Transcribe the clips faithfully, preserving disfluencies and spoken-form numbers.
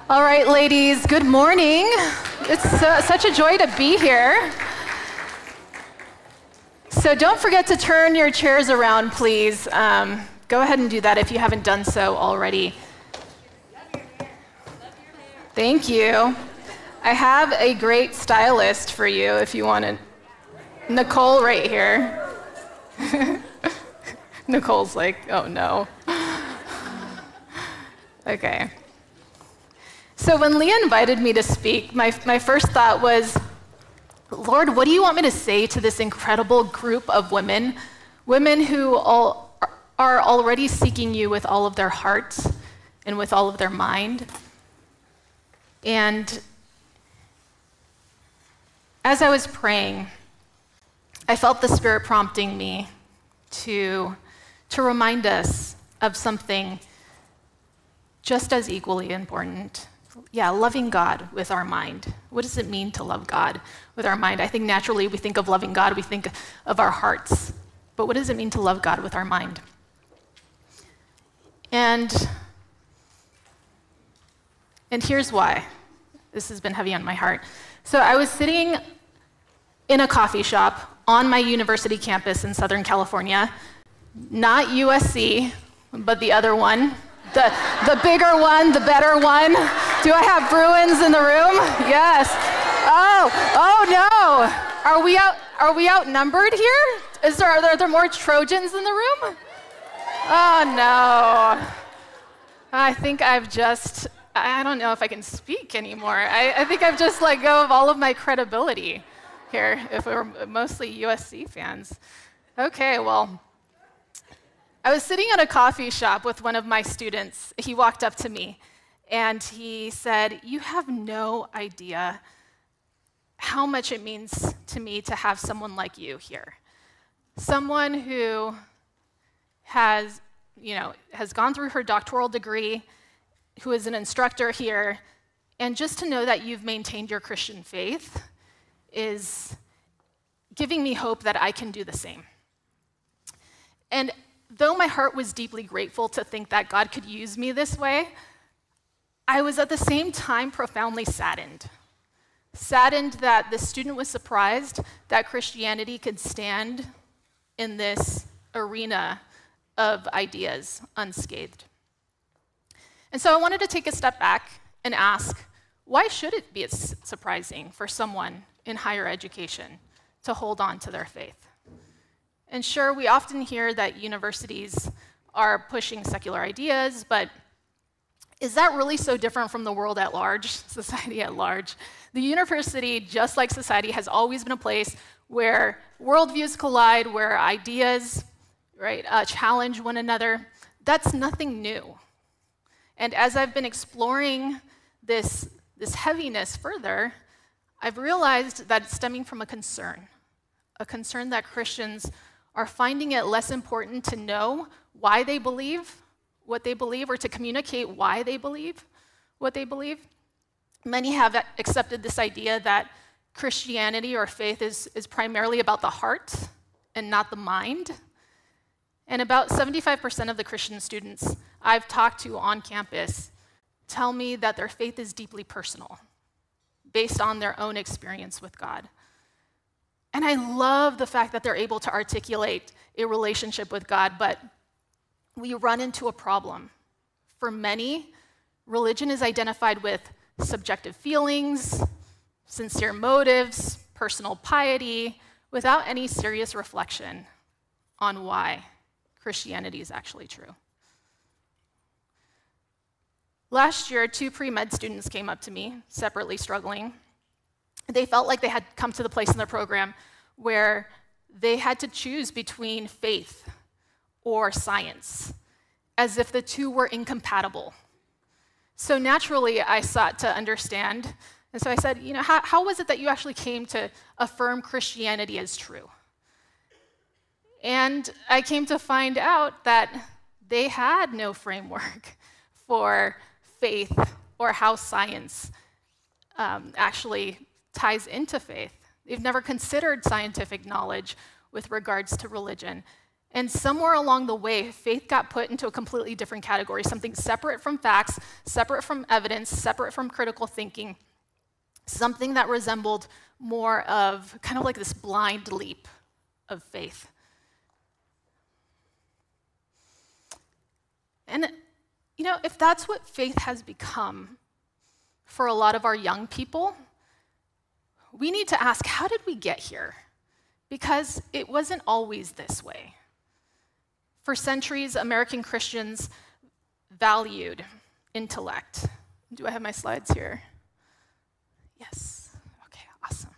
All right, ladies, good morning. It's uh, such a joy to be here. So don't forget to turn your chairs around, please. Um, go ahead and do that if you haven't done so already. Thank you. I have a great stylist for you if you want to. Nicole right here. Nicole's like, oh no. Okay. So when Leah invited me to speak, my, my first thought was, Lord, what do you want me to say to this incredible group of women? Women who all are already seeking you with all of their hearts and with all of their mind. And as I was praying, I felt the Spirit prompting me to, to remind us of something just as equally important. Yeah, loving God with our mind. What does it mean to love God with our mind? I think naturally we think of loving God, we think of our hearts. But what does it mean to love God with our mind? And, and here's why. This has been heavy on my heart. So I was sitting in a coffee shop on my university campus in Southern California, not U S C, but the other one. The, the bigger one, the better one. Do I have Bruins in the room? Yes. Oh, oh no. Are we out, are we outnumbered here? Is there, are there, are there more Trojans in the room? Oh no. I think I've just, I don't know if I can speak anymore. I, I think I've just let go of all of my credibility here, if we were mostly U S C fans. Okay, well. I was sitting at a coffee shop with one of my students. He walked up to me and he said, "You have no idea how much it means to me to have someone like you here. Someone who has, you know, has gone through her doctoral degree, who is an instructor here, and just to know that you've maintained your Christian faith is giving me hope that I can do the same." And though my heart was deeply grateful to think that God could use me this way, I was at the same time profoundly saddened. Saddened that the student was surprised that Christianity could stand in this arena of ideas unscathed. And so I wanted to take a step back and ask, why should it be surprising for someone in higher education to hold on to their faith? And sure, we often hear that universities are pushing secular ideas, but is that really so different from the world at large, society at large? The university, just like society, has always been a place where worldviews collide, where ideas, right, uh, challenge one another. That's nothing new. And as I've been exploring this, this heaviness further, I've realized that it's stemming from a concern, a concern that Christians are finding it less important to know why they believe what they believe or to communicate why they believe what they believe. Many have accepted this idea that Christianity or faith is, is primarily about the heart and not the mind. And about seventy-five percent of the Christian students I've talked to on campus tell me that their faith is deeply personal, based on their own experience with God. And I love the fact that they're able to articulate a relationship with God, but we run into a problem. For many, religion is identified with subjective feelings, sincere motives, personal piety, without any serious reflection on why Christianity is actually true. Last year, two pre-med students came up to me, separately struggling. They felt like they had come to the place in their program where they had to choose between faith or science, as if the two were incompatible. So naturally, I sought to understand. And so I said, you know, how, how was it that you actually came to affirm Christianity as true? And I came to find out that they had no framework for faith or how science um, actually ties into faith. They've never considered scientific knowledge with regards to religion. And somewhere along the way, faith got put into a completely different category, something separate from facts, separate from evidence, separate from critical thinking, something that resembled more of kind of like this blind leap of faith. And, you know, if that's what faith has become for a lot of our young people, we need to ask, how did we get here? Because it wasn't always this way. For centuries, American Christians valued intellect. Do I have my slides here? Yes. Okay, awesome.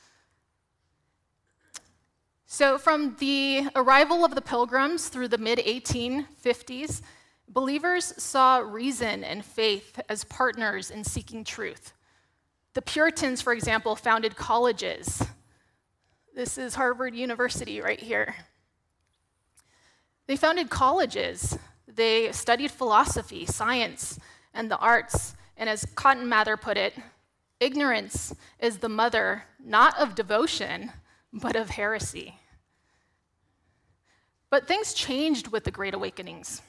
So from the arrival of the Pilgrims through the mid eighteen fifties, believers saw reason and faith as partners in seeking truth. The Puritans, for example, founded colleges. This is Harvard University right here. They founded colleges. They studied philosophy, science, and the arts. And as Cotton Mather put it, ignorance is the mother, not of devotion, but of heresy. But things changed with the Great Awakenings.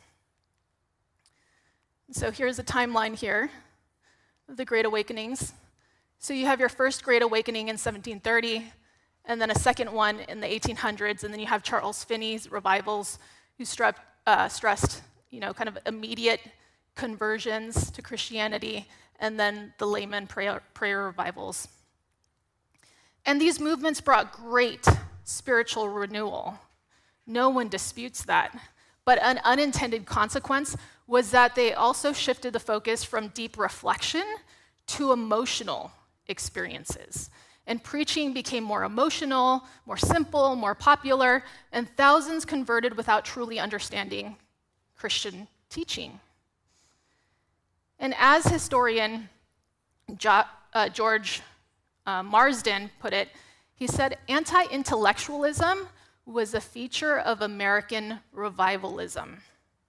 So here's a timeline here of the Great Awakenings. So you have your first Great Awakening in seventeen thirty, and then a second one in the eighteen hundreds, and then you have Charles Finney's revivals, who struck, uh, stressed, you know, kind of immediate conversions to Christianity, and then the layman prayer, prayer revivals. And these movements brought great spiritual renewal. No one disputes that. But an unintended consequence was that they also shifted the focus from deep reflection to emotional experiences. And preaching became more emotional, more simple, more popular, and thousands converted without truly understanding Christian teaching. And as historian jo- uh, George uh, Marsden put it, he said, anti-intellectualism was a feature of American revivalism.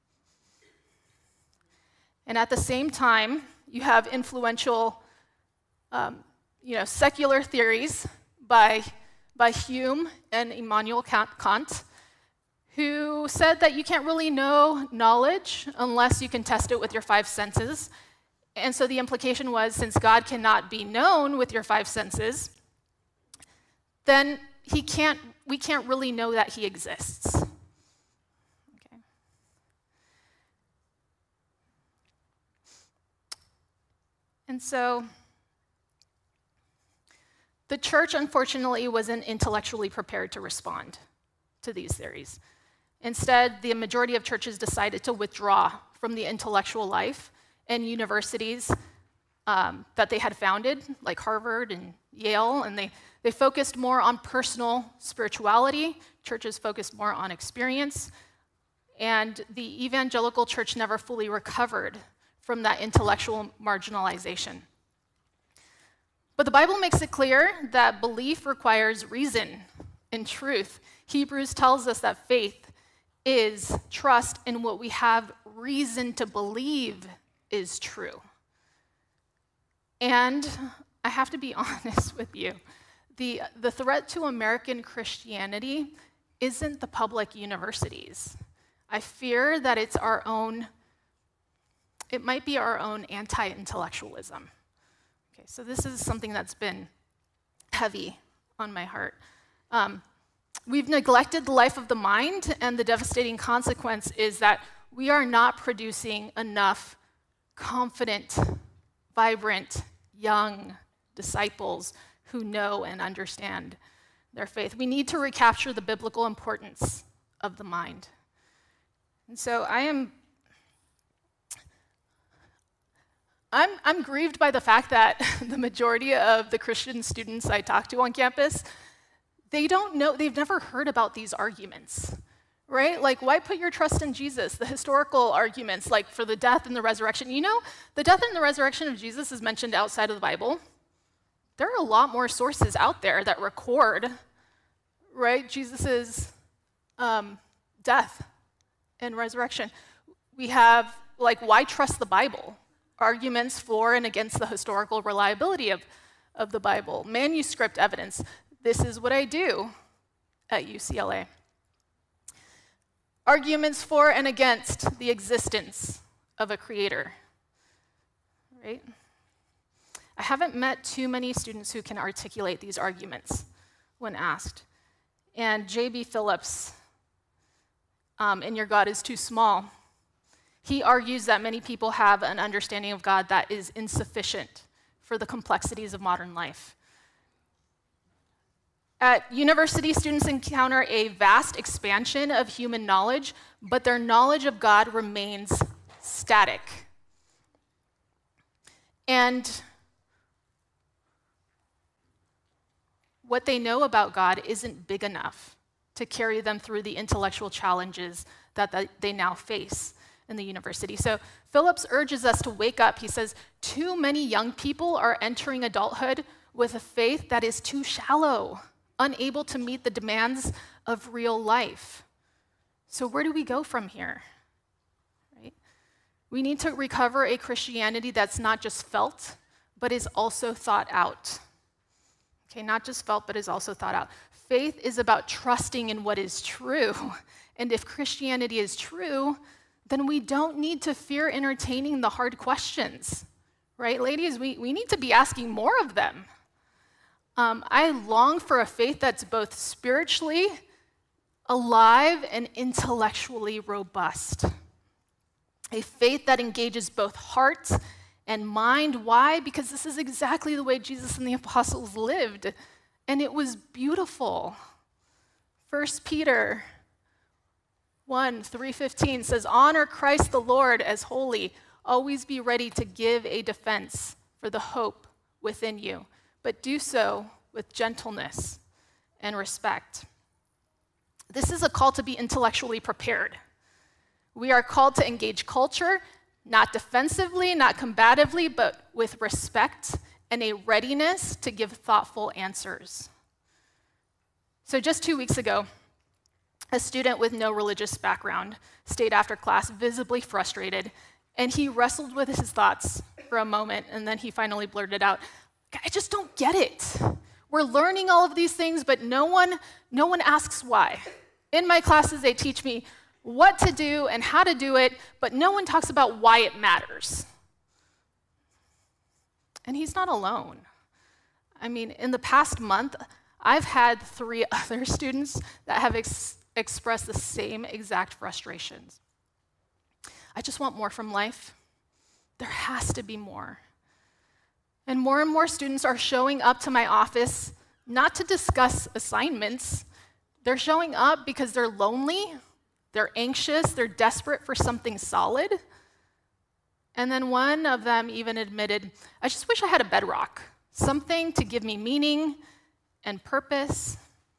And at the same time, you have influential um, you know, secular theories by, by Hume and Immanuel Kant, who said that you can't really know knowledge unless you can test it with your five senses. And so the implication was, since God cannot be known with your five senses, then he can't, we can't really know that he exists. Okay. And so the church, unfortunately, wasn't intellectually prepared to respond to these theories. Instead, the majority of churches decided to withdraw from the intellectual life, and universities um, that they had founded, like Harvard and Yale, and they, they focused more on personal spirituality. Churches focused more on experience, and the evangelical church never fully recovered from that intellectual marginalization. But the Bible makes it clear that belief requires reason and truth. Hebrews tells us that faith is trust in what we have reason to believe is true. And I have to be honest with you, the, the threat to American Christianity isn't the public universities. I fear that it's our own, it might be our own anti-intellectualism. Okay, so this is something that's been heavy on my heart. Um, we've neglected the life of the mind, and the devastating consequence is that we are not producing enough confident, vibrant, young disciples who know and understand their faith. We need to recapture the biblical importance of the mind. And so I am I'm, I'm grieved by the fact that the majority of the Christian students I talk to on campus, they don't know, they've never heard about these arguments, right? Like, why put your trust in Jesus? The historical arguments, like for the death and the resurrection. You know, the death and the resurrection of Jesus is mentioned outside of the Bible. There are a lot more sources out there that record, right, Jesus's um, death and resurrection. We have, like, why trust the Bible? Arguments for and against the historical reliability of, of the Bible. Manuscript evidence. This is what I do at U C L A. arguments for and against the existence of a creator, right? I haven't met too many students who can articulate these arguments when asked. And J B Phillips, um, in Your God is Too Small, he argues that many people have an understanding of God that is insufficient for the complexities of modern life. At university, students encounter a vast expansion of human knowledge, but their knowledge of God remains static. And what they know about God isn't big enough to carry them through the intellectual challenges that they now face in the university. So Phillips urges us to wake up. He says, too many young people are entering adulthood with a faith that is too shallow, unable to meet the demands of real life. So where do we go from here? Right? We need to recover a Christianity that's not just felt, but is also thought out. Okay, not just felt, but is also thought out. Faith is about trusting in what is true. And if Christianity is true, then we don't need to fear entertaining the hard questions, right? Ladies, we, we need to be asking more of them. Um, I long for a faith that's both spiritually alive and intellectually robust. A faith that engages both heart and mind. Why? Because this is exactly the way Jesus and the apostles lived, and it was beautiful. First Peter one, three fifteen says, honor Christ the Lord as holy. Always be ready to give a defense for the hope within you, but do so with gentleness and respect. This is a call to be intellectually prepared. We are called to engage culture, not defensively, not combatively, but with respect and a readiness to give thoughtful answers. So just two weeks ago, a student with no religious background stayed after class visibly frustrated, and he wrestled with his thoughts for a moment, and then he finally blurted out, I just don't get it. We're learning all of these things, but no one, no one asks why. In my classes, they teach me what to do and how to do it, but no one talks about why it matters. And he's not alone. I mean, in the past month, I've had three other students that have ex- expressed the same exact frustrations. I just want more from life. There has to be more. And more and more students are showing up to my office not to discuss assignments. They're showing up because they're lonely, they're anxious, they're desperate for something solid. And then one of them even admitted, I just wish I had a bedrock, something to give me meaning and purpose.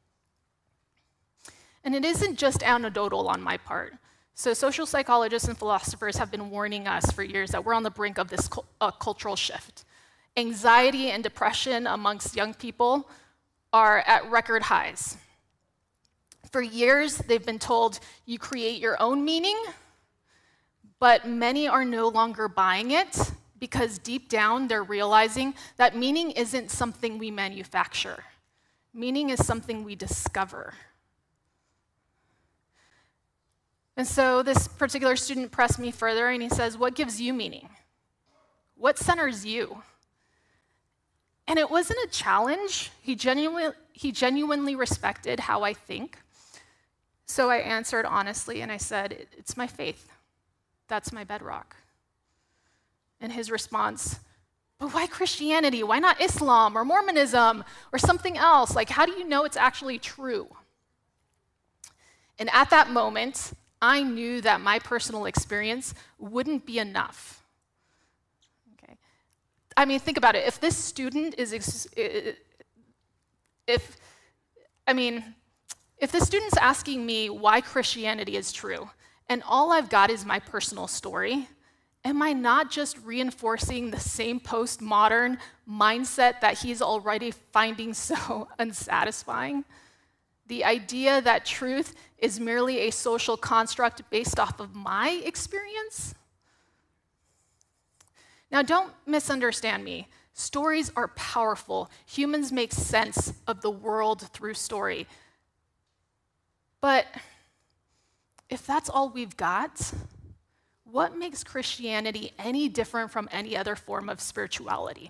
And it isn't just anecdotal on my part. So social psychologists and philosophers have been warning us for years that we're on the brink of this cu- uh, cultural shift. Anxiety and depression amongst young people are at record highs. For years, they've been told you create your own meaning, but many are no longer buying it because deep down they're realizing that meaning isn't something we manufacture. Meaning is something we discover. And so this particular student pressed me further and he says, what gives you meaning? What centers you? And it wasn't a challenge. He genuinely, he genuinely respected how I think. So I answered honestly and I said, it's my faith. That's my bedrock. And his response, but why Christianity? Why not Islam or Mormonism or something else? Like, how do you know it's actually true? And at that moment, I knew that my personal experience wouldn't be enough. Okay. I mean, think about it. If this student is, ex- if, I mean, if the student's asking me why Christianity is true, and all I've got is my personal story, am I not just reinforcing the same postmodern mindset that he's already finding so unsatisfying? The idea that truth is merely a social construct based off of my experience? Now, don't misunderstand me. Stories are powerful. Humans make sense of the world through story. But if that's all we've got, what makes Christianity any different from any other form of spirituality?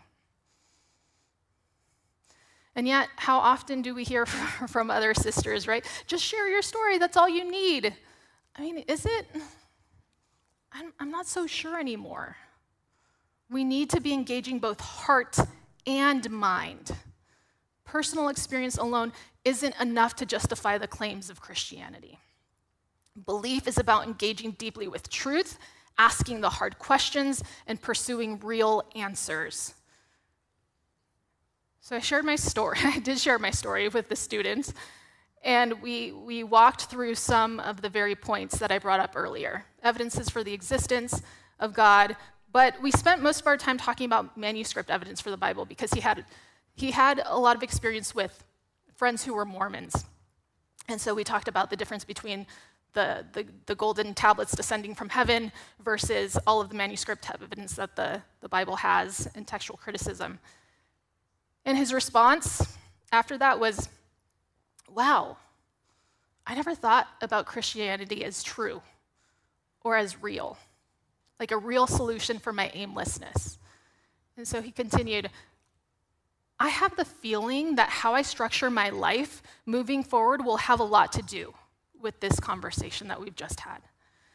And yet, how often do we hear from other sisters, right? Just share your story, that's all you need. I mean, is it? I'm, I'm not so sure anymore. We need to be engaging both heart and mind. Personal experience alone isn't enough to justify the claims of Christianity. Belief is about engaging deeply with truth, asking the hard questions, and pursuing real answers. So I shared my story. I did share my story with the students, and we, we walked through some of the very points that I brought up earlier. Evidences for the existence of God, but we spent most of our time talking about manuscript evidence for the Bible because he had, he had a lot of experience with friends who were Mormons. And so we talked about the difference between the, the, the golden tablets descending from heaven versus all of the manuscript evidence that the, the Bible has in textual criticism. And his response after that was, wow, I never thought about Christianity as true or as real, like a real solution for my aimlessness. And so he continued, I have the feeling that how I structure my life moving forward will have a lot to do with this conversation that we've just had.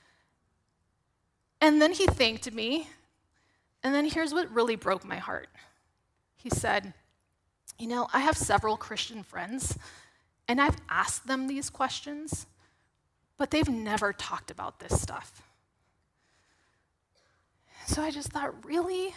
And then he thanked me, and then here's what really broke my heart. He said, you know, I have several Christian friends, and I've asked them these questions, but they've never talked about this stuff. So I just thought, really?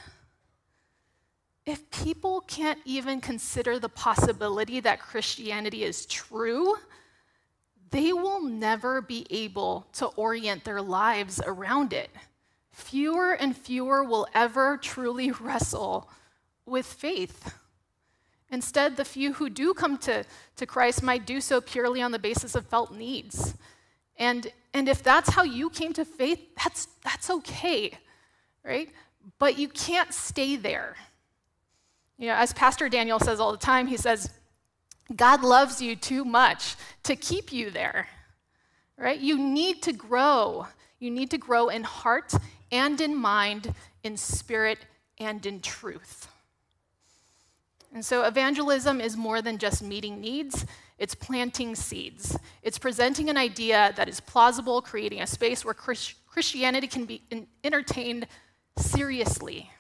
If people can't even consider the possibility that Christianity is true, they will never be able to orient their lives around it. Fewer and fewer will ever truly wrestle with faith. Instead, the few who do come to, to Christ might do so purely on the basis of felt needs. And, and if that's how you came to faith, that's, that's okay, right? But you can't stay there. You know, as Pastor Daniel says all the time, he says, God loves you too much to keep you there, right? You need to grow. You need to grow in heart and in mind, in spirit and in truth. And so evangelism is more than just meeting needs, it's planting seeds. It's presenting an idea that is plausible, creating a space where Christ- Christianity can be in- entertained seriously.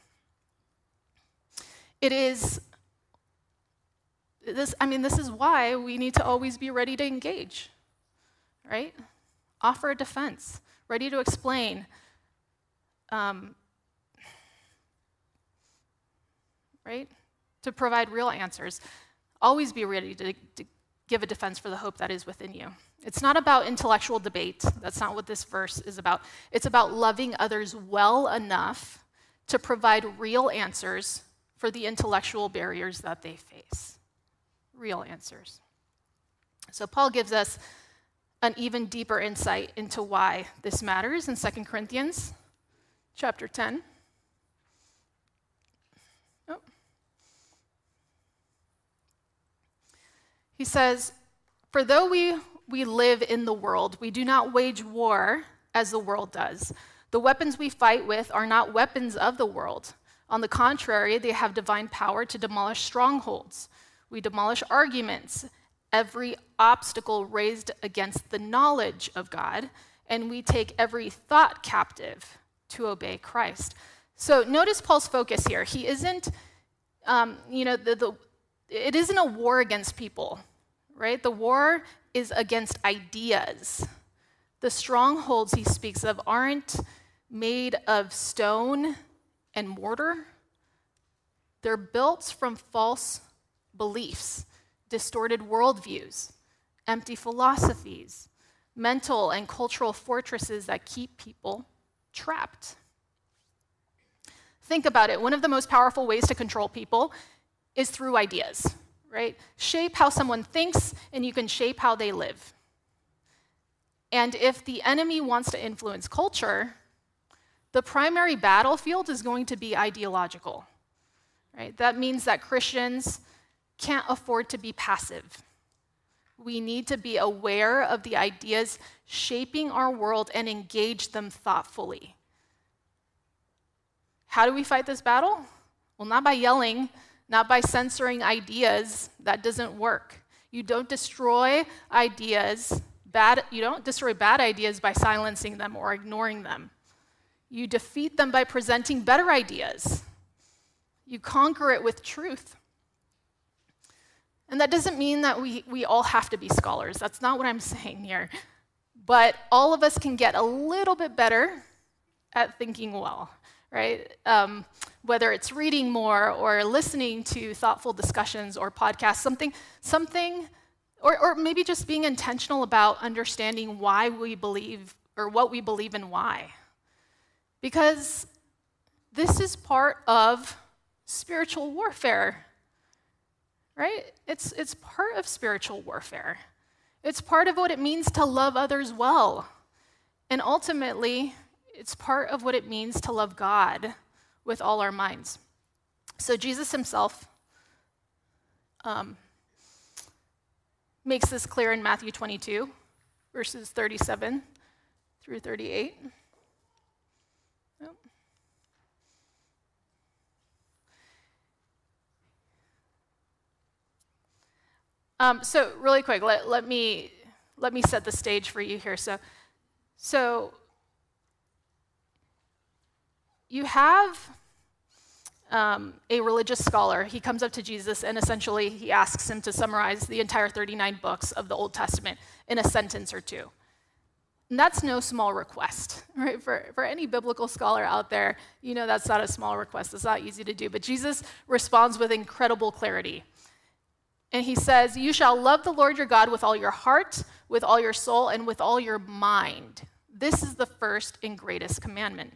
It is, this, I mean, this is why we need to always be ready to engage, right? Offer a defense, ready to explain. Um, right? To provide real answers. Always be ready to, to give a defense for the hope that is within you. It's not about intellectual debate. That's not what this verse is about. It's about loving others well enough to provide real answers for the intellectual barriers that they face. Real answers. So Paul gives us an even deeper insight into why this matters in Second Corinthians chapter ten. Oh. He says, for though we, we live in the world, we do not wage war as the world does. The weapons we fight with are not weapons of the world. On the contrary, they have divine power to demolish strongholds. We demolish arguments, every obstacle raised against the knowledge of God, and we take every thought captive to obey Christ. So notice Paul's focus here. He isn't, um, you know, the, the, it isn't a war against people, right? The war is against ideas. The strongholds he speaks of aren't made of stone and mortar. They're built from false beliefs, distorted worldviews, empty philosophies, mental and cultural fortresses that keep people trapped. Think about it. One of the most powerful ways to control people is through ideas, right? Shape how someone thinks, and you can shape how they live. And if the enemy wants to influence culture, the primary battlefield is going to be ideological, right? That means that Christians can't afford to be passive. We need to be aware of the ideas shaping our world and engage them thoughtfully. How do we fight this battle? Well, not by yelling, not by censoring ideas. That doesn't work. You don't destroy ideas, bad, you don't destroy bad ideas by silencing them or ignoring them. You defeat them by presenting better ideas. You conquer it with truth. And that doesn't mean that we, we all have to be scholars. That's not what I'm saying here. But all of us can get a little bit better at thinking well, right? Um, whether it's reading more or listening to thoughtful discussions or podcasts, something, something, or, or maybe just being intentional about understanding why we believe or what we believe and why. Because this is part of spiritual warfare, right? It's, it's part of spiritual warfare. It's part of what it means to love others well. And ultimately, it's part of what it means to love God with all our minds. So Jesus himself um, makes this clear in Matthew twenty-two, verses thirty-seven through thirty-eight. Um, so really quick, let, let me let me set the stage for you here. So, so you have um, a religious scholar. He comes up to Jesus and essentially he asks him to summarize the entire thirty-nine books of the Old Testament in a sentence or two. And that's no small request, right? For, for any biblical scholar out there, you know that's not a small request. It's not easy to do. But Jesus responds with incredible clarity. And he says, "You shall love the Lord your God with all your heart, with all your soul, and with all your mind. This is the first and greatest commandment."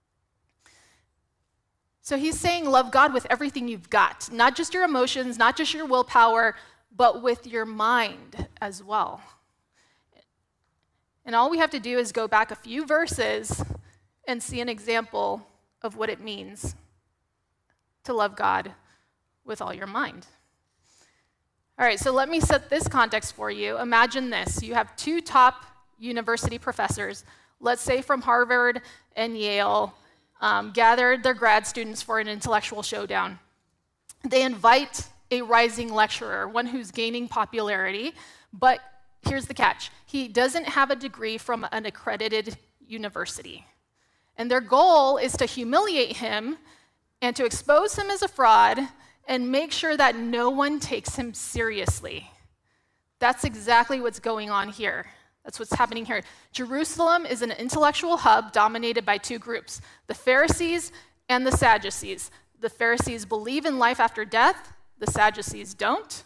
So he's saying love God with everything you've got, not just your emotions, not just your willpower, but with your mind as well. And all we have to do is go back a few verses and see an example of what it means to love God with all your mind. All right, so let me set this context for you. Imagine this. You have two top university professors, let's say from Harvard and Yale, um, gathered their grad students for an intellectual showdown. They invite a rising lecturer, one who's gaining popularity, but here's the catch. He doesn't have a degree from an accredited university. And their goal is to humiliate him and to expose him as a fraud and make sure that no one takes him seriously. That's exactly what's going on here. That's what's happening here. Jerusalem is an intellectual hub dominated by two groups, the Pharisees and the Sadducees. The Pharisees believe in life after death, the Sadducees don't.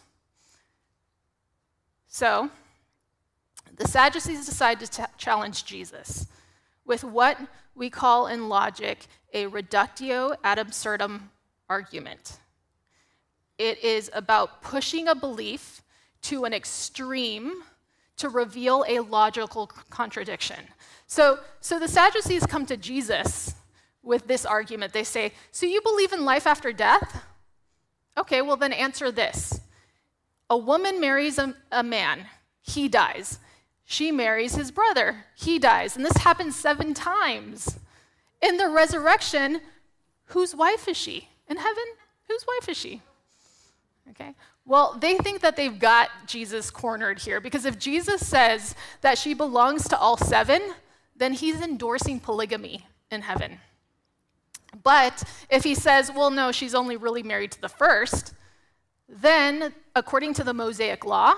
So, the Sadducees decide to t- challenge Jesus with what we call in logic a reductio ad absurdum argument. It is about pushing a belief to an extreme to reveal a logical contradiction. So, so the Sadducees come to Jesus with this argument. They say, "So you believe in life after death? Okay, well then answer this. A woman marries a, a man, he dies. She marries his brother, he dies. And this happens seven times. In the resurrection, whose wife is she? In heaven, whose wife is she?" Okay. Well, they think that they've got Jesus cornered here because if Jesus says that she belongs to all seven, then he's endorsing polygamy in heaven. But if he says, well, no, she's only really married to the first, then according to the Mosaic law,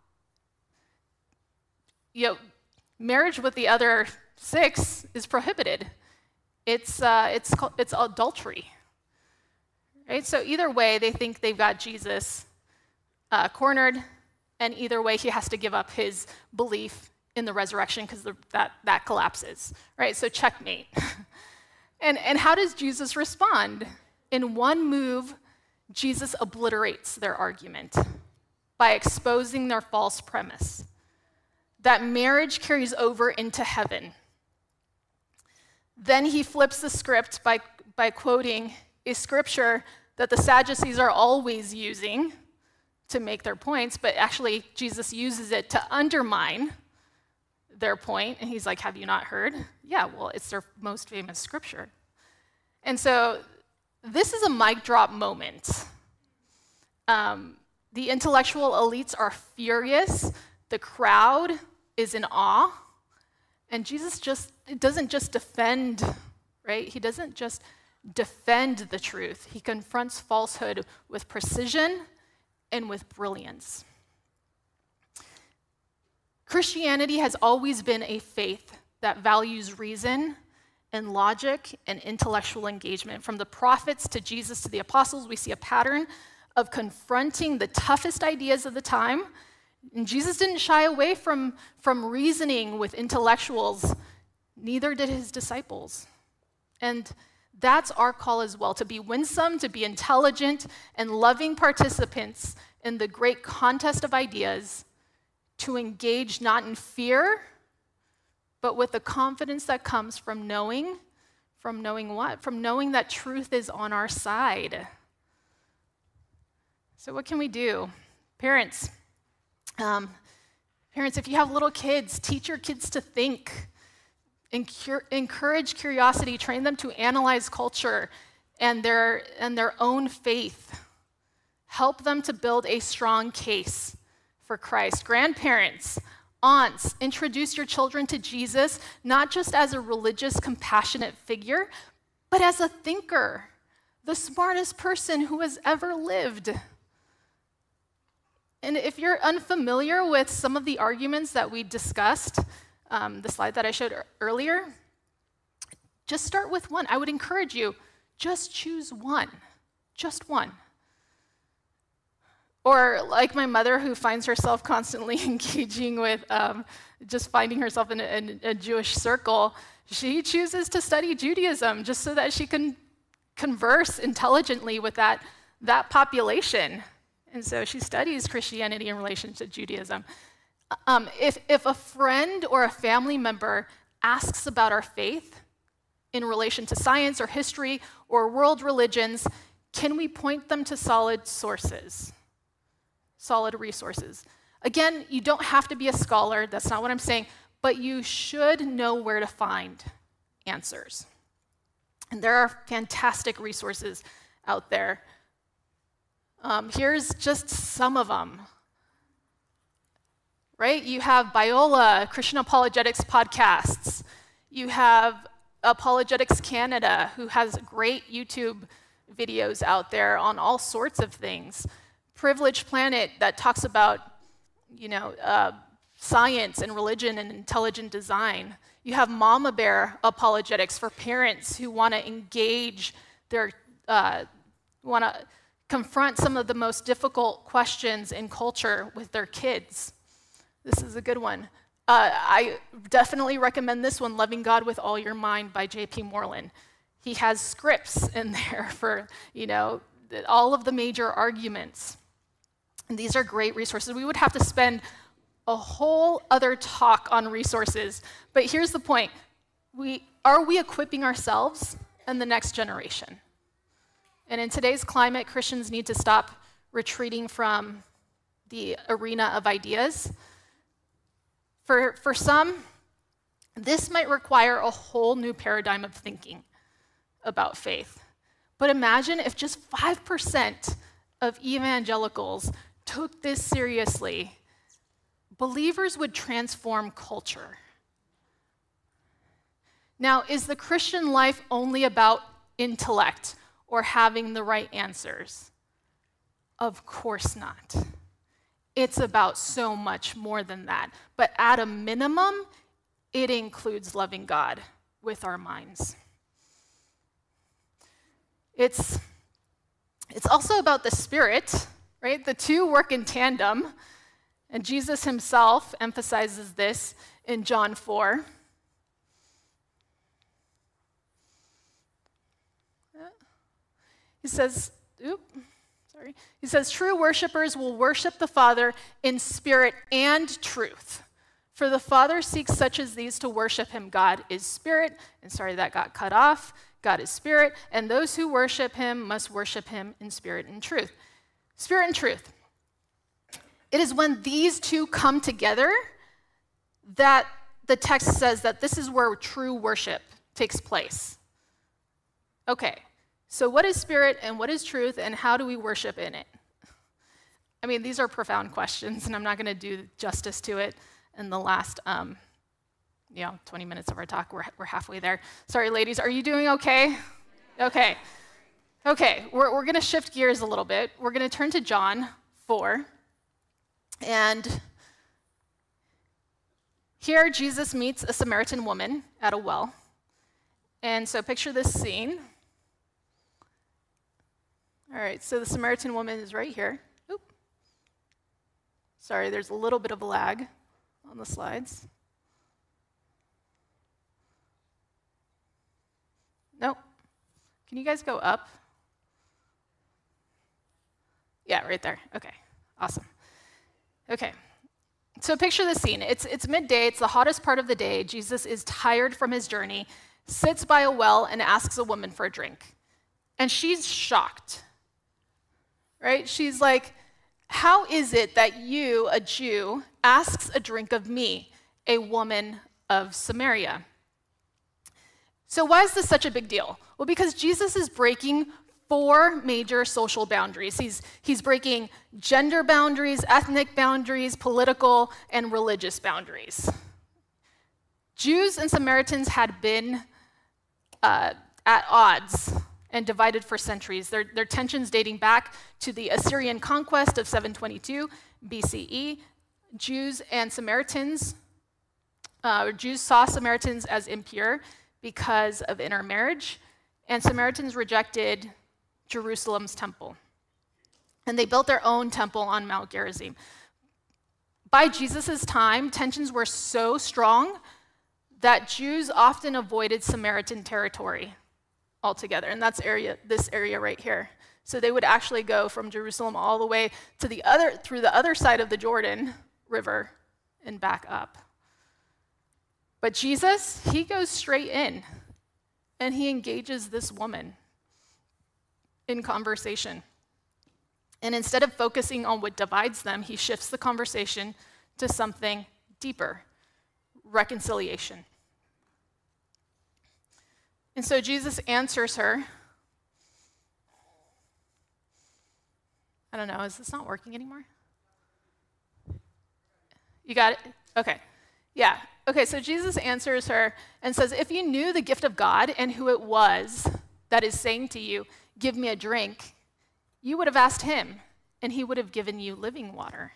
you know, marriage with the other six is prohibited. It's uh, it's called, it's adultery. Right? So either way, they think they've got Jesus uh, cornered, and either way, he has to give up his belief in the resurrection because that, that collapses. Right? So checkmate. and, and how does Jesus respond? In one move, Jesus obliterates their argument by exposing their false premise that marriage carries over into heaven. Then he flips the script by, by quoting a scripture that the Sadducees are always using to make their points, but actually Jesus uses it to undermine their point. And he's like, have you not heard? Yeah, well, it's their most famous scripture. And so this is a mic drop moment. Um, the intellectual elites are furious. The crowd is in awe. And Jesus just it doesn't just defend, right? He doesn't just defend the truth. He confronts falsehood with precision and with brilliance. Christianity has always been a faith that values reason and logic and intellectual engagement. From the prophets to Jesus to the apostles, we see a pattern of confronting the toughest ideas of the time. And Jesus didn't shy away from, from reasoning with intellectuals, neither did his disciples. And that's our call as well, to be winsome, to be intelligent, and loving participants in the great contest of ideas, to engage not in fear, but with the confidence that comes from knowing, from knowing what? From knowing that truth is on our side. So what can we do? Parents, um, parents, if you have little kids, teach your kids to think. Encur- encourage curiosity, train them to analyze culture and their, and their own faith. Help them to build a strong case for Christ. Grandparents, aunts, introduce your children to Jesus, not just as a religious, compassionate figure, but as a thinker, the smartest person who has ever lived. And if you're unfamiliar with some of the arguments that we discussed, um, the slide that I showed earlier, just start with one. I would encourage you, just choose one, just one. Or like my mother, who finds herself constantly engaging with um, just finding herself in a, in a Jewish circle, she chooses to study Judaism just so that she can converse intelligently with that, that population. And so she studies Christianity in relation to Judaism. Um, if, if a friend or a family member asks about our faith in relation to science or history or world religions, can we point them to solid sources? Solid resources. Again, you don't have to be a scholar, that's not what I'm saying, but you should know where to find answers. And there are fantastic resources out there. Um, here's just some of them. Right? You have Biola, Christian Apologetics podcasts. You have Apologetics Canada, who has great YouTube videos out there on all sorts of things. Privileged Planet, that talks about, you know, uh, science and religion and intelligent design. You have Mama Bear Apologetics for parents who want to engage their, uh, want to confront some of the most difficult questions in culture with their kids. This is a good one. Uh, I definitely recommend this one, Loving God with All Your Mind by J P Moreland. He has scripts in there for, you know, all of the major arguments. And these are great resources. We would have to spend a whole other talk on resources, but here's the point. We, are we equipping ourselves and the next generation? And in today's climate, Christians need to stop retreating from the arena of ideas. For, for some, this might require a whole new paradigm of thinking about faith. But imagine if just five percent of evangelicals took this seriously, believers would transform culture. Now, is the Christian life only about intellect or having the right answers? Of course not. It's about so much more than that. But at a minimum, it includes loving God with our minds. It's, it's also about the Spirit, right? The two work in tandem, and Jesus himself emphasizes this in John four. He says, oop, sorry. He says, true worshipers will worship the Father in spirit and truth. For the Father seeks such as these to worship him. God is spirit, and sorry that got cut off. God is spirit, and those who worship him must worship him in spirit and truth. Spirit and truth. It is when these two come together that the text says that this is where true worship takes place. Okay, so what is spirit and what is truth and how do we worship in it? I mean, these are profound questions, and I'm not going to do justice to it in the last, um, you know, twenty minutes of our talk. We're, we're halfway there. Sorry, ladies, are you doing okay? Okay. Okay, we're, we're going to shift gears a little bit. We're going to turn to John four, and here Jesus meets a Samaritan woman at a well. And so picture this scene. All right, so the Samaritan woman is right here. Oop. Sorry, there's a little bit of a lag on the slides. Nope. Can you guys go up? Yeah, right there. Okay, awesome. Okay, so picture the scene. It's, it's midday. It's the hottest part of the day. Jesus is tired from his journey, sits by a well, and asks a woman for a drink. And she's shocked, right? She's like, how is it that you, a Jew, asks a drink of me, a woman of Samaria? So why is this such a big deal? Well, because Jesus is breaking four major social boundaries. He's, he's breaking gender boundaries, ethnic boundaries, political, and religious boundaries. Jews and Samaritans had been uh, at odds and divided for centuries. Their, their tensions dating back to the Assyrian conquest of seven twenty-two B C E. Jews and Samaritans, uh, Jews saw Samaritans as impure because of intermarriage, and Samaritans rejected Jerusalem's temple. And they built their own temple on Mount Gerizim. By Jesus' time, tensions were so strong that Jews often avoided Samaritan territory altogether, and that's area, this area right here. So they would actually go from Jerusalem all the way to the other, through the other side of the Jordan River and back up. But Jesus, he goes straight in, and he engages this woman in conversation. And instead of focusing on what divides them, he shifts the conversation to something deeper, reconciliation. And so Jesus answers her. I don't know, is this not working anymore? You got it? Okay. Yeah. Okay, so Jesus answers her and says, if you knew the gift of God and who it was that is saying to you, give me a drink, you would have asked him, and he would have given you living water.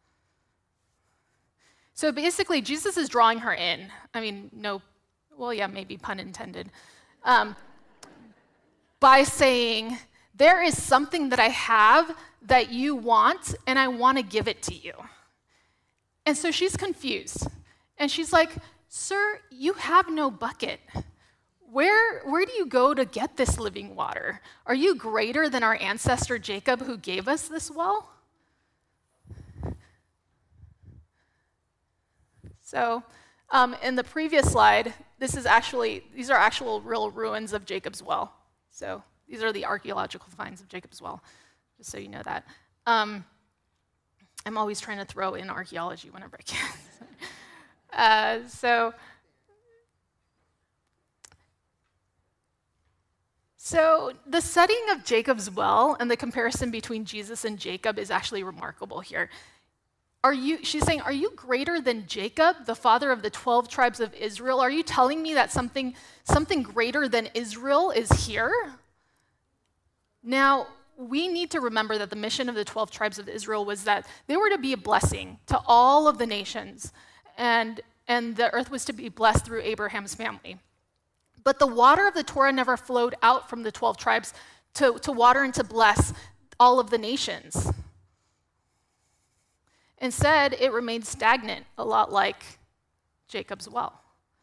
So basically, Jesus is drawing her in. I mean, no, well, yeah, maybe pun intended. Um, by saying, there is something that I have that you want, and I want to give it to you. And so she's confused. And she's like, sir, you have no bucket. Where, where do you go to get this living water? Are you greater than our ancestor Jacob who gave us this well? So um, in the previous slide, this is actually, these are actual real ruins of Jacob's well. So these are the archaeological finds of Jacob's well, just so you know that. Um, I'm always trying to throw in archaeology whenever I can. uh, so, so the setting of Jacob's well and the comparison between Jesus and Jacob is actually remarkable here. Are you, she's saying, are you greater than Jacob, the father of the twelve tribes of Israel? Are you telling me that something, something greater than Israel is here? Now, we need to remember that the mission of the twelve tribes of Israel was that they were to be a blessing to all of the nations, and, and the earth was to be blessed through Abraham's family. But the water of the Torah never flowed out from the twelve tribes to, to water and to bless all of the nations. Instead, it remained stagnant, a lot like Jacob's well.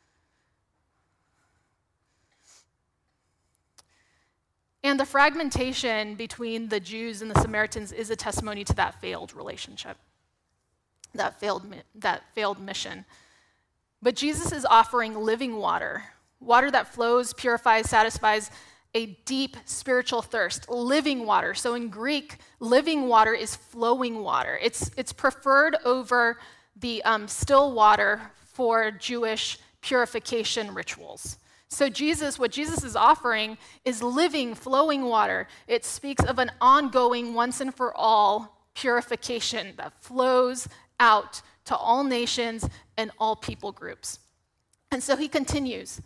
And the fragmentation between the Jews and the Samaritans is a testimony to that failed relationship, that failed, that failed mission. But Jesus is offering living water, water that flows, purifies, satisfies, a deep spiritual thirst, living water. So in Greek, living water is flowing water. It's, it's preferred over the um, still water for Jewish purification rituals. So Jesus, what Jesus is offering is living, flowing water. It speaks of an ongoing, once and for all purification that flows out to all nations and all people groups. And so he continues,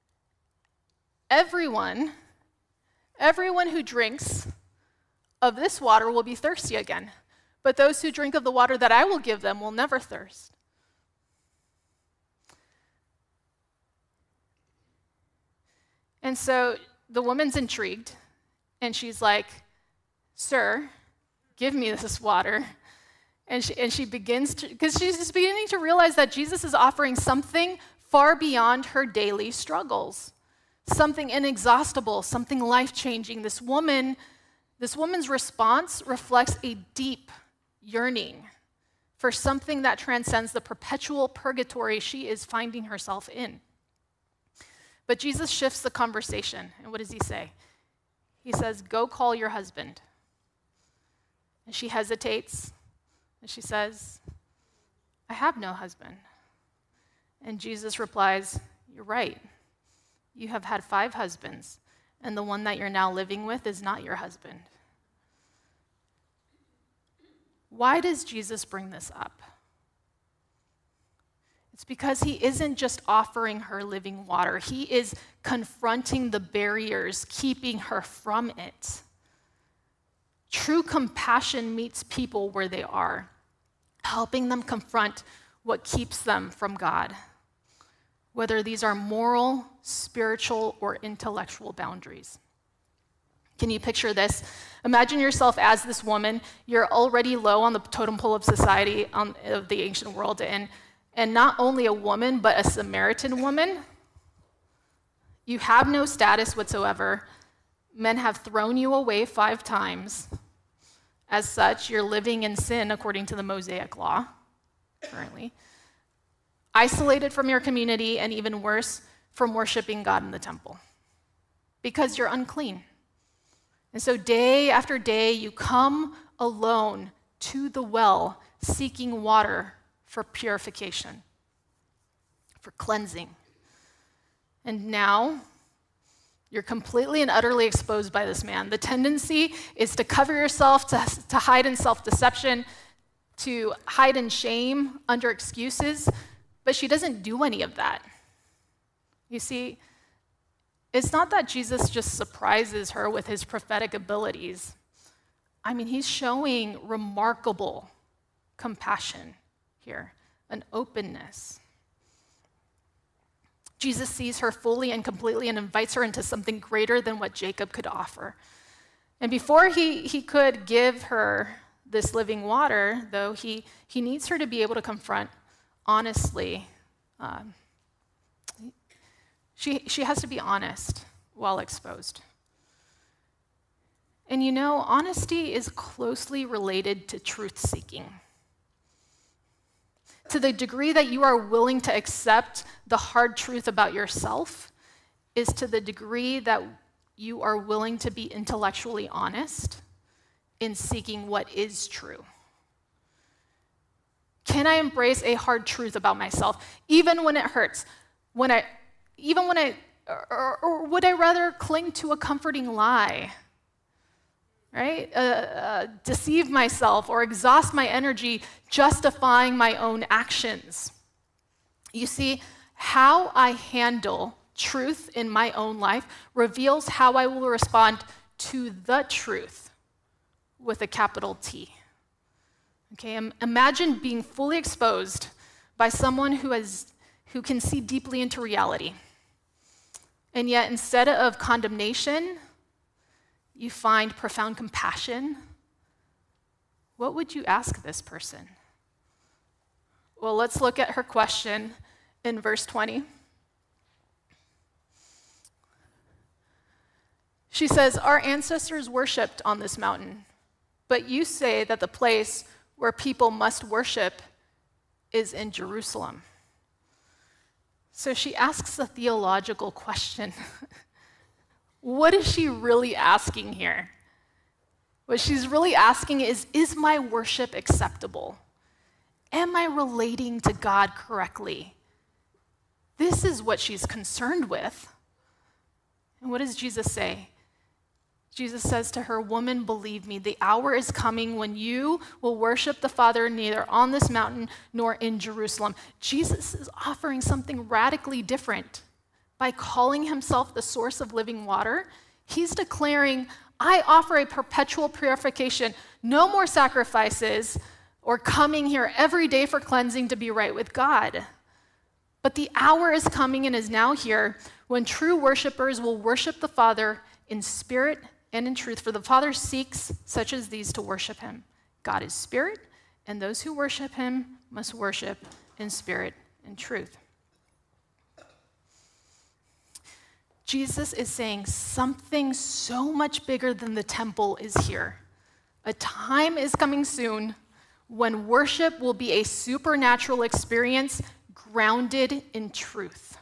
everyone, everyone who drinks of this water will be thirsty again, but those who drink of the water that I will give them will never thirst. And so the woman's intrigued, and she's like, sir, give me this water. And she, and she begins to, because she's just beginning to realize that Jesus is offering something far beyond her daily struggles, something inexhaustible, something life-changing. This woman, this woman's response reflects a deep yearning for something that transcends the perpetual purgatory she is finding herself in. But Jesus shifts the conversation, and what does he say? He says, go call your husband. And she hesitates, and she says, I have no husband. And Jesus replies, you're right. You have had five husbands, and the one that you're now living with is not your husband. Why does Jesus bring this up? It's because he isn't just offering her living water. He is confronting the barriers keeping her from it. True compassion meets people where they are, helping them confront what keeps them from God, whether these are moral, spiritual, or intellectual boundaries. Can you picture this? Imagine yourself as this woman. You're already low on the totem pole of society um, of the ancient world, and And not only a woman, but a Samaritan woman. You have no status whatsoever. Men have thrown you away five times. As such, you're living in sin according to the Mosaic law, currently. Isolated from your community, and even worse, from worshiping God in the temple, because you're unclean. And so day after day, you come alone to the well, seeking water for purification, for cleansing. And now, you're completely and utterly exposed by this man. The tendency is to cover yourself, to, to hide in self-deception, to hide in shame under excuses, but she doesn't do any of that. You see, it's not that Jesus just surprises her with his prophetic abilities. I mean, he's showing remarkable compassion here, an openness. Jesus sees her fully and completely and invites her into something greater than what Jacob could offer. And before he, he could give her this living water, though, he, he needs her to be able to confront honestly. Um, she, she has to be honest while exposed. And you know, honesty is closely related to truth-seeking. To the degree that you are willing to accept the hard truth about yourself is to the degree that you are willing to be intellectually honest in seeking what is true. Can I embrace a hard truth about myself, even when it hurts? When I, even when I, or, or would I rather cling to a comforting lie? Right? Uh, uh, deceive myself or exhaust my energy justifying my own actions. You see, how I handle truth in my own life reveals how I will respond to the truth with a capital T. Okay, imagine being fully exposed by someone who has, who can see deeply into reality. And yet, instead of condemnation, you find profound compassion. What would you ask this person? Well, let's look at her question in verse twenty. She says, our ancestors worshipped on this mountain, but you say that the place where people must worship is in Jerusalem. So she asks a theological question. what is she really asking here? What she's really asking is, is my worship acceptable? Am I relating to God correctly? This is what she's concerned with. And what does Jesus say? Jesus says to her, "Woman, believe me, the hour is coming when you will worship the Father neither on this mountain nor in Jerusalem." Jesus is offering something radically different. By calling himself the source of living water, he's declaring, I offer a perpetual purification, no more sacrifices or coming here every day for cleansing to be right with God. But the hour is coming and is now here when true worshipers will worship the Father in spirit and in truth, for the Father seeks such as these to worship him. God is spirit, and those who worship him must worship in spirit and truth. Jesus is saying something so much bigger than the temple is here. A time is coming soon when worship will be a supernatural experience grounded in truth.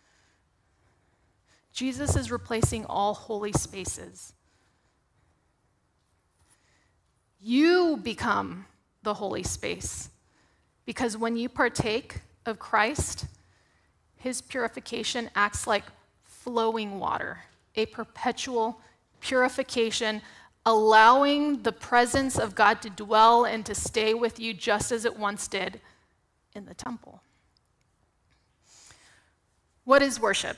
Jesus is replacing all holy spaces. You become the holy space because when you partake of Christ, his purification acts like flowing water, a perpetual purification, allowing the presence of God to dwell and to stay with you just as it once did in the temple. What is worship?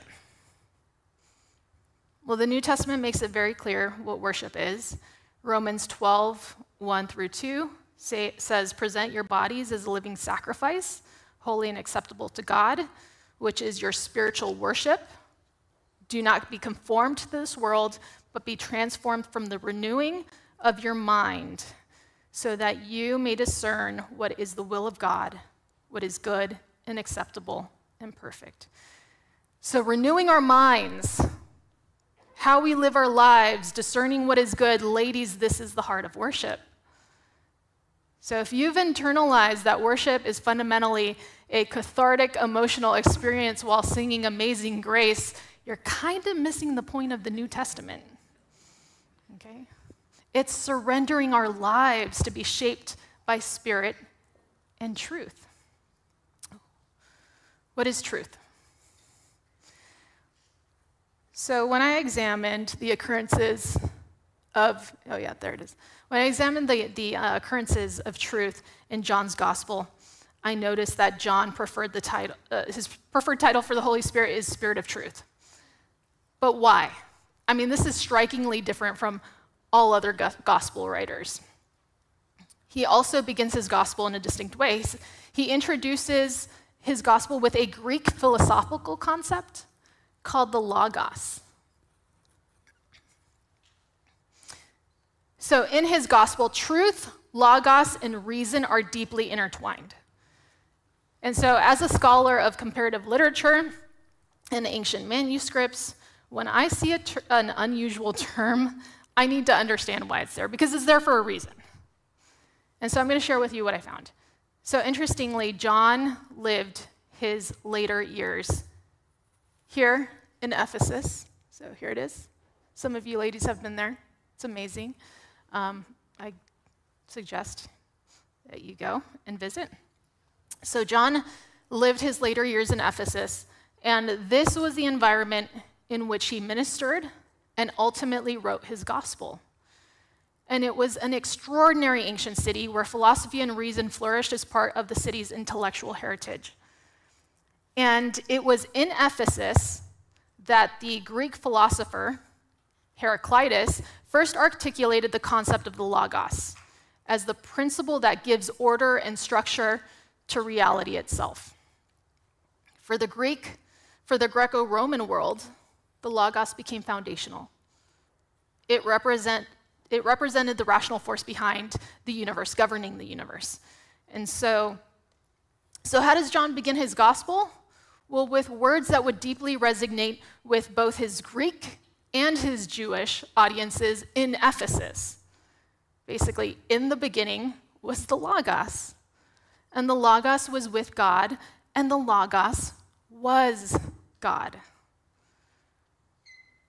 Well, the New Testament makes it very clear what worship is. Romans twelve, one through two say, says, present your bodies as a living sacrifice, holy and acceptable to God, which is your spiritual worship. Do not be conformed to this world, but be transformed from the renewing of your mind, so that you may discern what is the will of God, what is good and acceptable and perfect. So renewing our minds, how we live our lives, discerning what is good, ladies, this is the heart of worship. So if you've internalized that worship is fundamentally a cathartic emotional experience while singing Amazing Grace, you're kind of missing the point of the New Testament. Okay? It's surrendering our lives to be shaped by spirit and truth. What is truth? So when I examined the occurrences of, oh yeah, there it is. When I examined the, the uh, occurrences of truth in John's gospel, I noticed that John preferred the title, uh, his preferred title for the Holy Spirit is Spirit of Truth. But why? I mean, this is strikingly different from all other go- gospel writers. He also begins his gospel in a distinct way. He introduces his gospel with a Greek philosophical concept called the Logos. So in his gospel, truth, Logos, and reason are deeply intertwined. And so as a scholar of comparative literature and ancient manuscripts, when I see a ter- an unusual term, I need to understand why it's there, because it's there for a reason. And so I'm going to share with you what I found. So interestingly, John lived his later years here in Ephesus. So here it is. Some of you ladies have been there. It's amazing. Um, I suggest that you go and visit. So John lived his later years in Ephesus, and this was the environment in which he ministered and ultimately wrote his gospel. And it was an extraordinary ancient city where philosophy and reason flourished as part of the city's intellectual heritage. And it was in Ephesus that the Greek philosopher Heraclitus first articulated the concept of the Logos as the principle that gives order and structure to reality itself. For the Greek, for the Greco-Roman world, the Logos became foundational. It represent, it represented the rational force behind the universe, governing the universe. And so, so how does John begin his gospel? Well, with words that would deeply resonate with both his Greek and his Jewish audiences in Ephesus. Basically, in the beginning was the Logos, and the Logos was with God, and the Logos was God.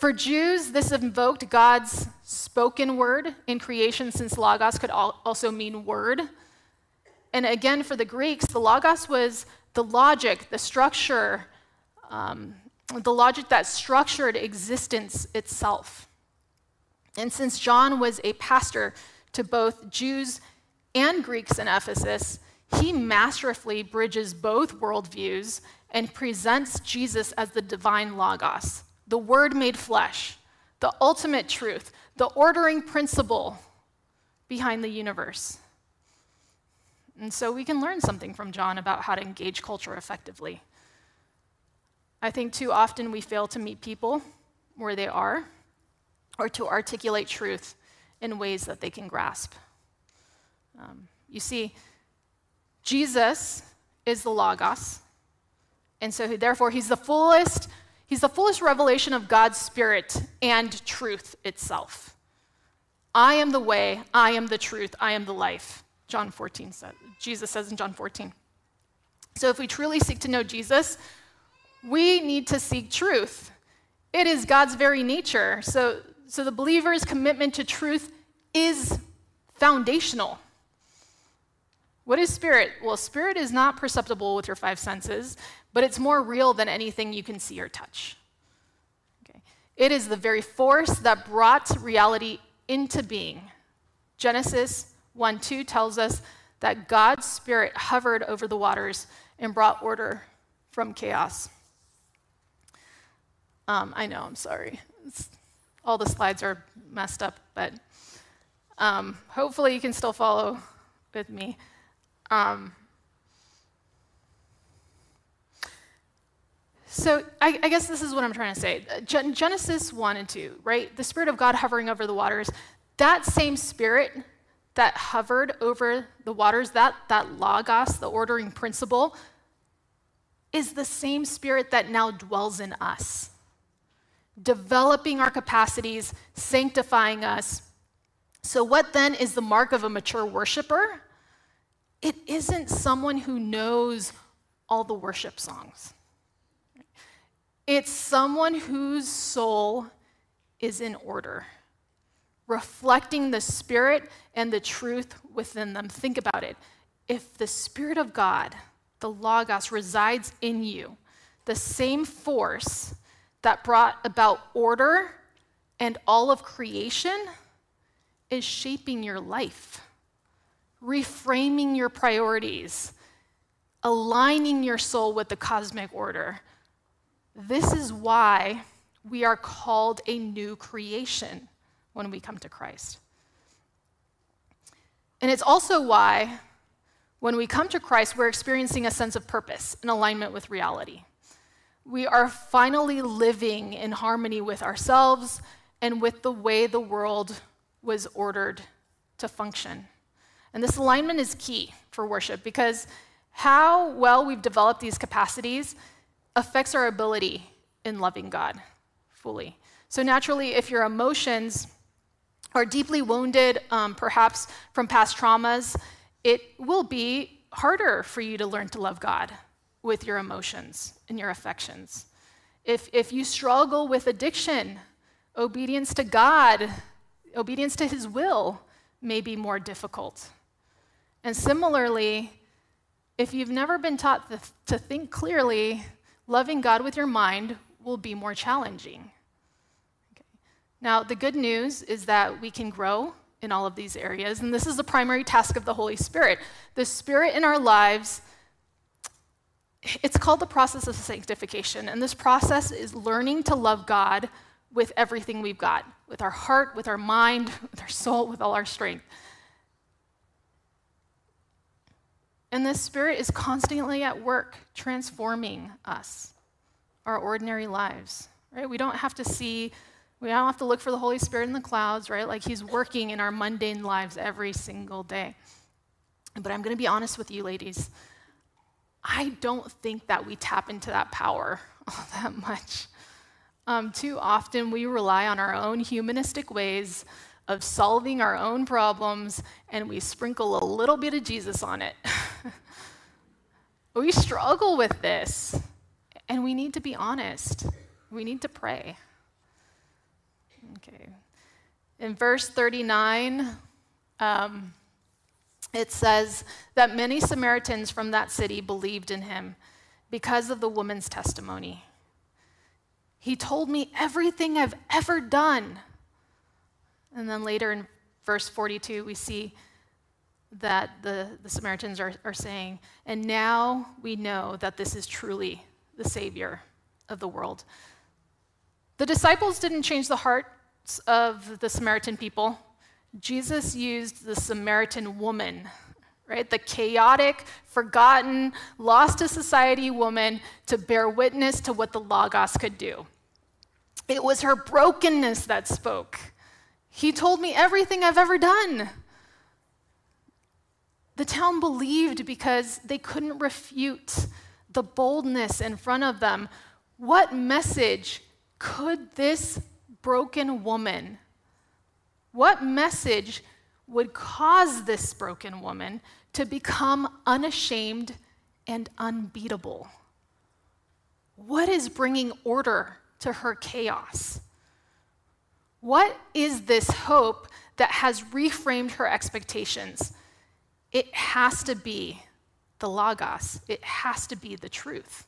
For Jews, this invoked God's spoken word in creation, since logos could also mean word. And again, for the Greeks, the logos was the logic, the structure, um, the logic that structured existence itself. And since John was a pastor to both Jews and Greeks in Ephesus, he masterfully bridges both worldviews and presents Jesus as the divine logos, the Word made flesh, the ultimate truth, the ordering principle behind the universe. And so we can learn something from John about how to engage culture effectively. I think too often we fail to meet people where they are or to articulate truth in ways that they can grasp. Um, you see, Jesus is the Logos, and so therefore he's the fullest, he's the fullest revelation of God's Spirit and truth itself. I am the way, I am the truth, I am the life, John fourteen says, Jesus says in John fourteen. So if we truly seek to know Jesus, we need to seek truth. It is God's very nature. So, so the believer's commitment to truth is foundational. What is spirit? Well, spirit is not perceptible with your five senses, but it's more real than anything you can see or touch. Okay. It is the very force that brought reality into being. Genesis one two tells us that God's Spirit hovered over the waters and brought order from chaos. Um, I know, I'm sorry. It's, all the slides are messed up, but um, hopefully you can still follow with me. Um, so I, I guess this is what I'm trying to say. Gen- Genesis one and two, right? The Spirit of God hovering over the waters, that same Spirit that hovered over the waters, that, that logos, the ordering principle, is the same Spirit that now dwells in us, developing our capacities, sanctifying us. So what then is the mark of a mature worshiper? It isn't someone who knows all the worship songs. It's someone whose soul is in order, reflecting the Spirit and the truth within them. Think about it. If the Spirit of God, the Logos, resides in you, the same force that brought about order and all of creation is shaping your life, reframing your priorities, aligning your soul with the cosmic order. This is why we are called a new creation when we come to Christ. And it's also why when we come to Christ, we're experiencing a sense of purpose in alignment with reality. We are finally living in harmony with ourselves and with the way the world was ordered to function. And this alignment is key for worship because how well we've developed these capacities affects our ability in loving God fully. So naturally, if your emotions are deeply wounded, um, perhaps from past traumas, it will be harder for you to learn to love God with your emotions and your affections. If, if you struggle with addiction, obedience to God, obedience to his will may be more difficult. And similarly, if you've never been taught th- to think clearly, loving God with your mind will be more challenging. Okay. Now, the good news is that we can grow in all of these areas, and this is the primary task of the Holy Spirit. The Spirit in our lives, it's called the process of sanctification, and this process is learning to love God with everything we've got, with our heart, with our mind, with our soul, with all our strength. And the Spirit is constantly at work transforming us, our ordinary lives, right? We don't have to see, we don't have to look for the Holy Spirit in the clouds, right? Like he's working in our mundane lives every single day. But I'm going to be honest with you, ladies. I don't think that we tap into that power all that much. Um, too often we rely on our own humanistic ways of solving our own problems, and we sprinkle a little bit of Jesus on it. We struggle with this, and we need to be honest. We need to pray. Okay. In verse thirty-nine, um, it says that many Samaritans from that city believed in him because of the woman's testimony. He told me everything I've ever done. And then later in verse forty-two, we see that the, the Samaritans are, are saying, and now we know that this is truly the Savior of the world. The disciples didn't change the hearts of the Samaritan people. Jesus used the Samaritan woman, right? The chaotic, forgotten, lost to society woman to bear witness to what the Logos could do. It was her brokenness that spoke. He told me everything I've ever done. The town believed because they couldn't refute the boldness in front of them. What message could this broken woman, what message would cause this broken woman to become unashamed and unbeatable? What is bringing order to her chaos? What is this hope that has reframed her expectations? It has to be the Logos. It has to be the truth.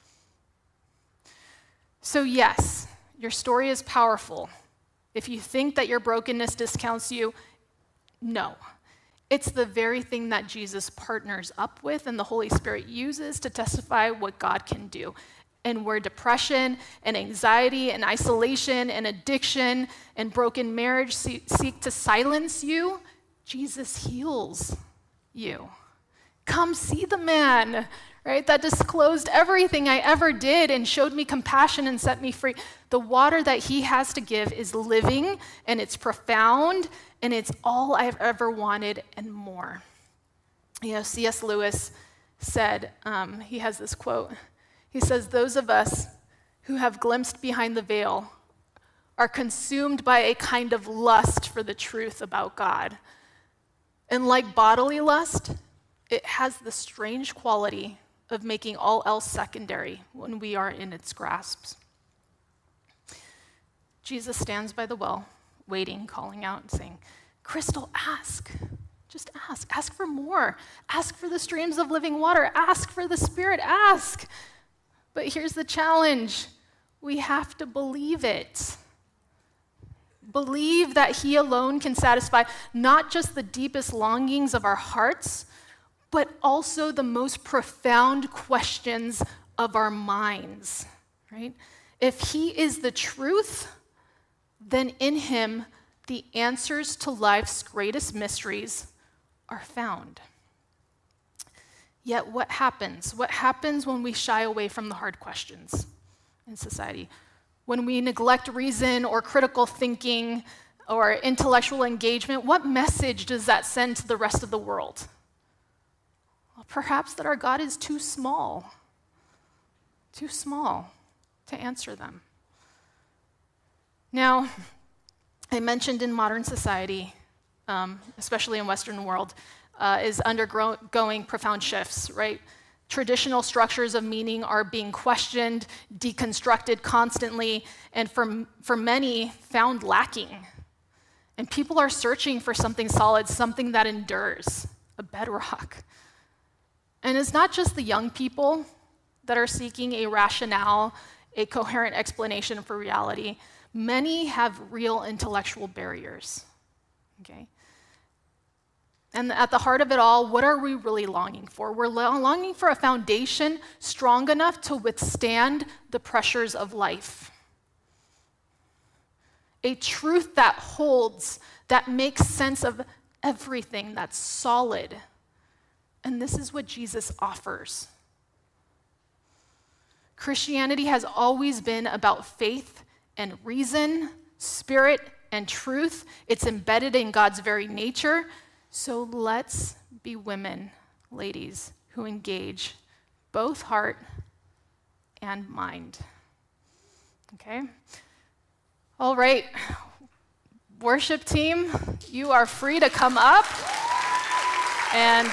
So yes, your story is powerful. If you think that your brokenness discounts you, no. It's the very thing that Jesus partners up with and the Holy Spirit uses to testify what God can do. And where depression and anxiety and isolation and addiction and broken marriage seek to silence you, Jesus heals you. Come see the man, right, that disclosed everything I ever did and showed me compassion and set me free. The water that he has to give is living, and it's profound, and it's all I've ever wanted and more. You know, C S Lewis said, um, he has this quote. He says, those of us who have glimpsed behind the veil are consumed by a kind of lust for the truth about God. And like bodily lust, it has the strange quality of making all else secondary when we are in its grasps. Jesus stands by the well, waiting, calling out, and saying, Crystal, ask. Just ask. Ask for more. Ask for the streams of living water. Ask for the Spirit. Ask. But here's the challenge. We have to believe it. Believe that he alone can satisfy not just the deepest longings of our hearts, but also the most profound questions of our minds, right? If he is the truth, then in him the answers to life's greatest mysteries are found. Yet what happens? What happens when we shy away from the hard questions in society? When we neglect reason or critical thinking or intellectual engagement, what message does that send to the rest of the world? Well, perhaps that our God is too small, too small to answer them. Now, I mentioned in modern society, um, especially in Western world, uh, is undergoing profound shifts, right? Traditional structures of meaning are being questioned, deconstructed constantly, and for, for many, found lacking. And people are searching for something solid, something that endures, a bedrock. And it's not just the young people that are seeking a rationale, a coherent explanation for reality. Many have real intellectual barriers, okay? And at the heart of it all, what are we really longing for? We're longing for a foundation strong enough to withstand the pressures of life. A truth that holds, that makes sense of everything, that's solid. And this is what Jesus offers. Christianity has always been about faith and reason, spirit and truth. It's embedded in God's very nature. So let's be women, ladies, who engage both heart and mind. Okay? All right. Worship team, you are free to come up. And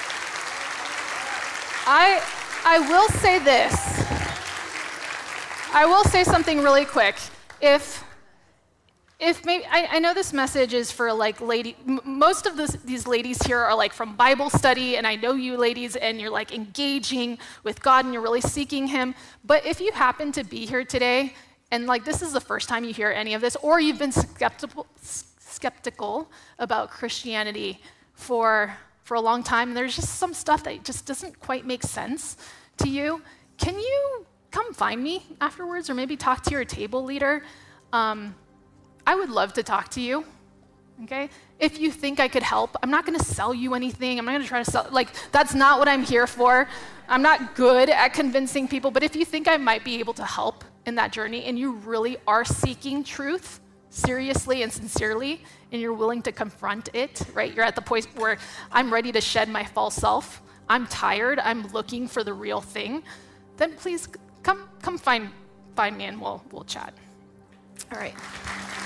I, I will say this. I will say something really quick. If If maybe, I, I know this message is for like lady, m- most of this, these ladies here are like from Bible study, and I know you ladies, and you're like engaging with God, and you're really seeking Him. But if you happen to be here today, and like this is the first time you hear any of this, or you've been skeptical, skeptical about Christianity for for a long time, and there's just some stuff that just doesn't quite make sense to you, can you come find me afterwards, or maybe talk to your table leader? Um, I would love to talk to you, okay? If you think I could help, I'm not gonna sell you anything. I'm not gonna try to sell, like, that's not what I'm here for. I'm not good at convincing people, but if you think I might be able to help in that journey and you really are seeking truth seriously and sincerely, and you're willing to confront it, right? You're at the point where I'm ready to shed my false self. I'm tired, I'm looking for the real thing. Then please come come find, find me and we'll, we'll chat. All right.